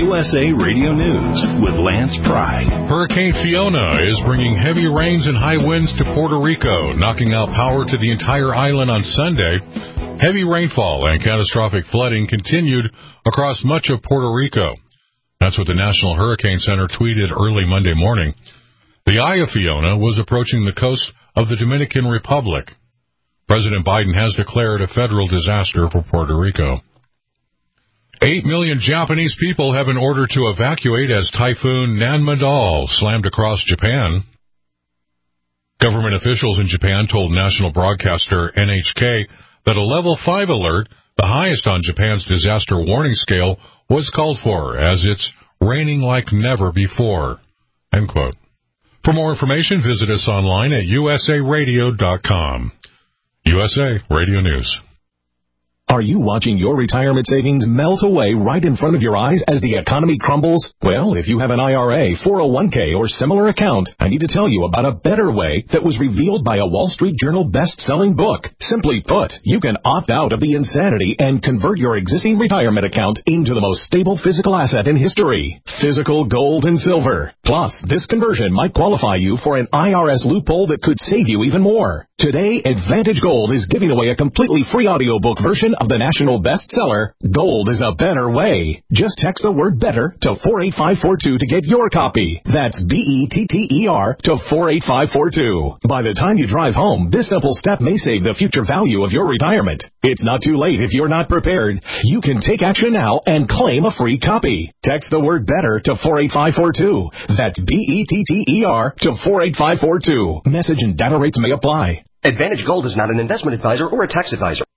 USA Radio News with Lance Pry. Hurricane Fiona is bringing heavy rains and high winds to Puerto Rico, knocking out power to the entire island on Sunday. Heavy rainfall and catastrophic flooding continued across much of Puerto Rico. That's what the National Hurricane Center tweeted early Monday morning. The eye of Fiona was approaching the coast of the Dominican Republic. President Biden has declared a federal disaster for Puerto Rico. 8 million Japanese people have been ordered to evacuate as Typhoon Nanmadol slammed across Japan. Government officials in Japan told national broadcaster NHK that a level 5 alert, the highest on Japan's disaster warning scale, was called for as it's raining like never before. End quote. For more information, visit us online at usaradio.com. USA Radio News. Are you watching your retirement savings melt away right in front of your eyes as the economy crumbles? Well, if you have an IRA, 401k, or similar account, I need to tell you about a better way that was revealed by a Wall Street Journal best-selling book. Simply put, you can opt out of the insanity and convert your existing retirement account into the most stable physical asset in history, physical gold and silver. Plus, this conversion might qualify you for an IRS loophole that could save you even more. Today, Advantage Gold is giving away a completely free audiobook version of the national bestseller, Gold is a Better Way. Just text the word BETTER to 48542 to get your copy. That's BETTER to 48542. By the time you drive home, this simple step may save the future value of your retirement. It's not too late if you're not prepared. You can take action now and claim a free copy. Text the word BETTER to 48542. That's BETTER to 48542. Message and data rates may apply. Advantage Gold is not an investment advisor or a tax advisor.